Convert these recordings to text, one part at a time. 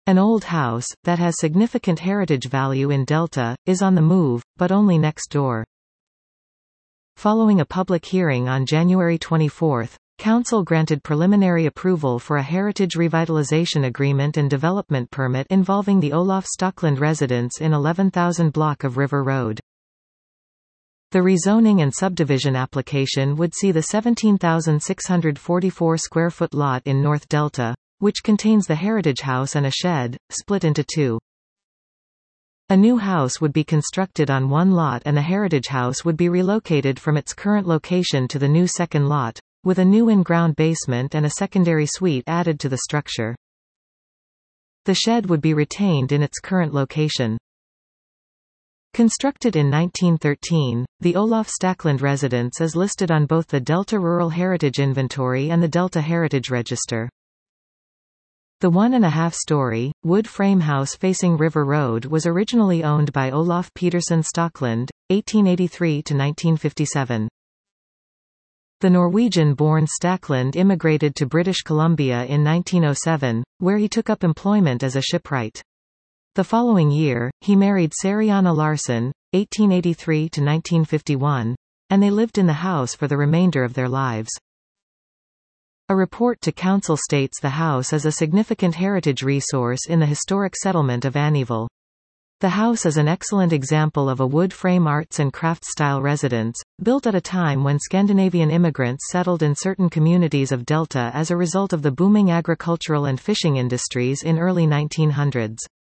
An old house, that has significant heritage value in Delta, is on the move, but only next door. Following a public hearing on January 24, Council granted preliminary approval for a heritage revitalization agreement and development permit involving the Olaf Stockland residence in 11,000 block of River Road. The rezoning and subdivision application would see the 17,644 square foot lot in North Delta, which contains the heritage house and a shed, split into two. A new house would be constructed on one lot and the heritage house would be relocated from its current location to the new second lot, with a new in-ground basement and a secondary suite added to the structure. The shed would be retained in its current location. Constructed in 1913, the Olaf Stockland residence is listed on both the Delta Rural Heritage Inventory and the Delta Heritage Register. The 1.5-story, wood frame house facing River Road was originally owned by Olaf Peterson Stockland, 1883–1957. The Norwegian-born Stockland immigrated to British Columbia in 1907, where he took up employment as a shipwright. The following year, he married Sariana Larsen, 1883–1951, and they lived in the house for the remainder of their lives. A report to Council states the house is a significant heritage resource in the historic settlement of Annieville. The house is an excellent example of a wood frame arts and crafts-style residence, built at a time when Scandinavian immigrants settled in certain communities of Delta as a result of the booming agricultural and fishing industries in early 1900s.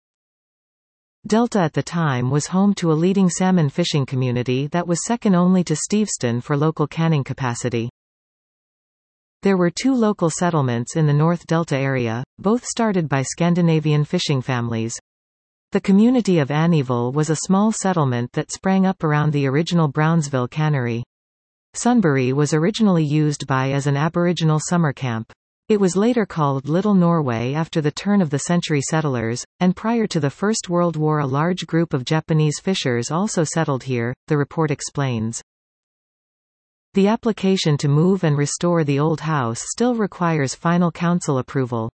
Delta at the time was home to a leading salmon fishing community that was second only to Steveston for local canning capacity. There were two local settlements in the North Delta area, both started by Scandinavian fishing families. The community of Annieville was a small settlement that sprang up around the original Brownsville cannery. Sunbury was originally used by as an Aboriginal summer camp. It was later called Little Norway after the turn-of-the-century settlers, and prior to the First World War a large group of Japanese fishers also settled here, the report explains. The application to move and restore the old house still requires final council approval.